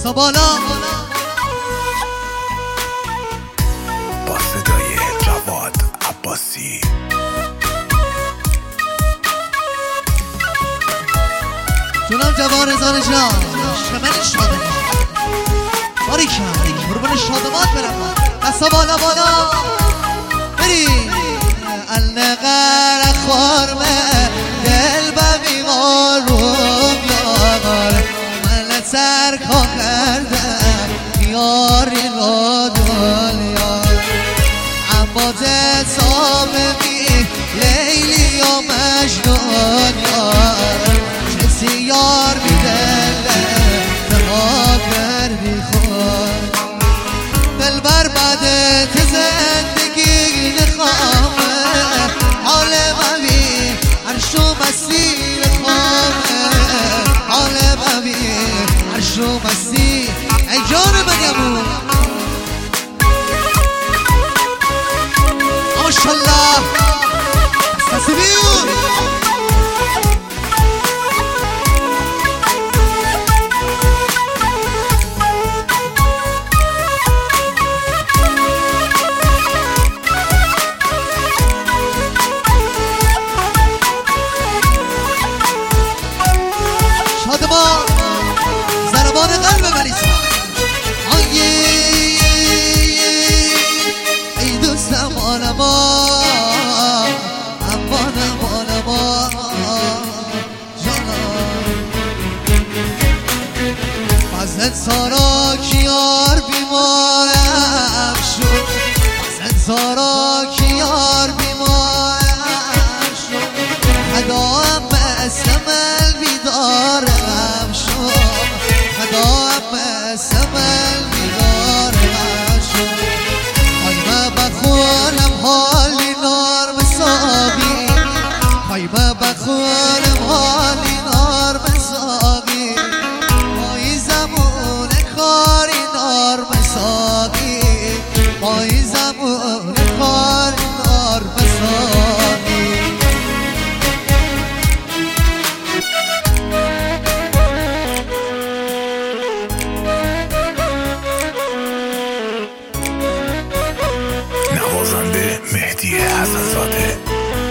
بالا با صدای جواد عباسی. جناب جواد رضا نژاد شمن شادمان باریکن قربون شادمات برم دستا بالا بالا بریم النقر خورمه دل ببی ماروم یار من سرکا کردم یاری را دنیا عباد صابقی لیلی و مجنون یار کسی یار میدله نما کردی خود دل بر بعدت زندگی نخوامه حال مبی عرشو مسیل خوامه حال مبی عرشو مسیل ای جان بگمون ماشالله کسی بیون شادمان زربان قلب مریسا ای دوستم آنما امانما جانم مزد سارا کیار بیمارم شد مزد سارا کیار بیمارم شد خداهم بسمل بیدارم شد خداهم بسمل بیدارم شد خایمه بخونم حالی نار مساقی خایمه بخونم حالی نار مساقی مایی زمون کاری نار مساقی مایی زمون کاری نار مساقی نوازنده مهدی حسن‌زاده.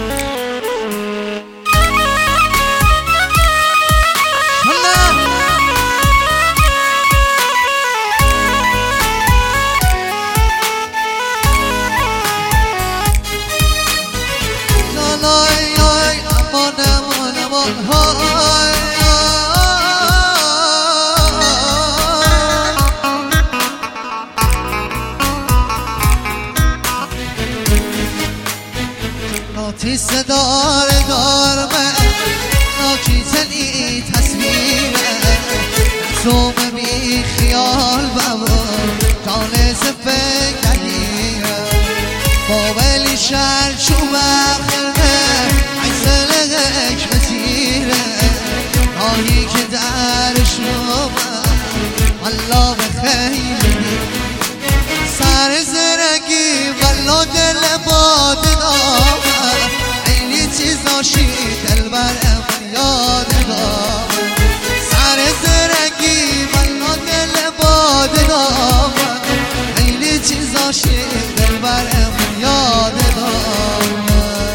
ناتی صدار دارمه ناکی زنی تصویره زوم بی خیال ببر جانز فکریه باولی شر چوبه خلمه عیسل حکمتیره آهی که درش رومه والله بخیلی سر زرگی والله دل بادنامه خیلی چیزاشی دل برم یادگامه سر زرگی والله دل بادنامه خیلی چیزاشی دل برم یادگامه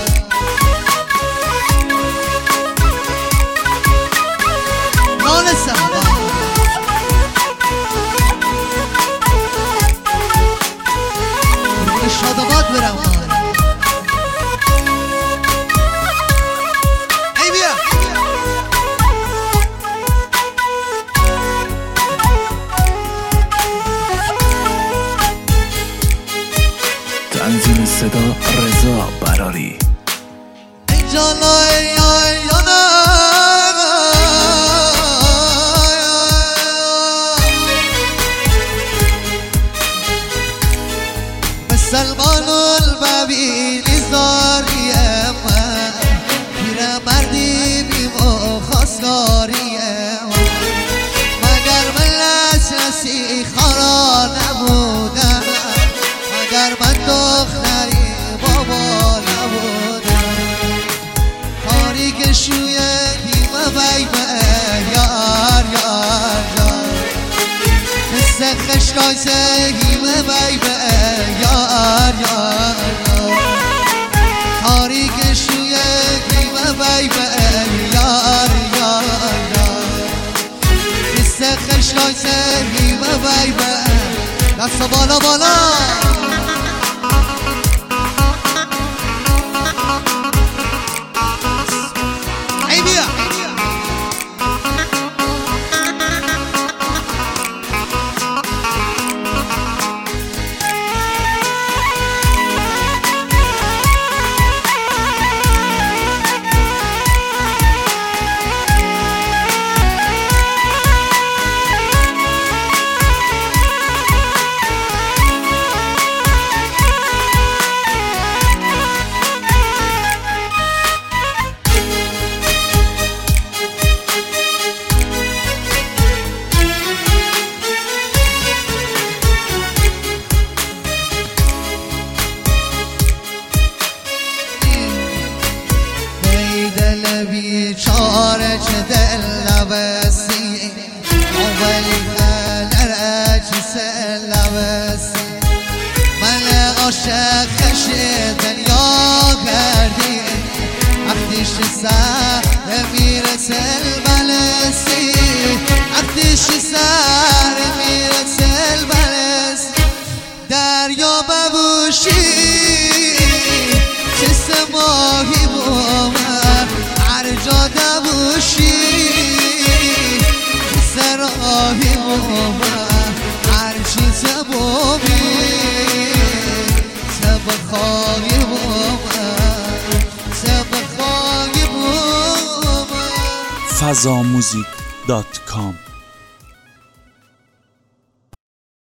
نانستم شادمات برم ای بیا تنظیم صدا رضا براری. ای جانای سلمان الببیلی زاریه من پیره مردی بیمو خواستگاریه مگر من لسلسی خارا نبودم مگر من دختری بابا نبودم کاری که شویه بیمه بیمه یار یار یار خشکای سهیم بیبه یار یار تاریک شوی گیمه بیبه یار یار خشکای سهیم بیبه دست بالا بالا ای بیا بیچاره چه دل لبسی اولی خلره چه سر لبسی من عاشق خش دنیا کردی وقتیش سر میرسه البلسی وقتیش سر میرسه البلسی دریا ببوشی چه سماهی بومن هر جا نبوشی سراهی بومن هر چیز بومی سبخایی بومن سبخایی بومن fazamuzik.com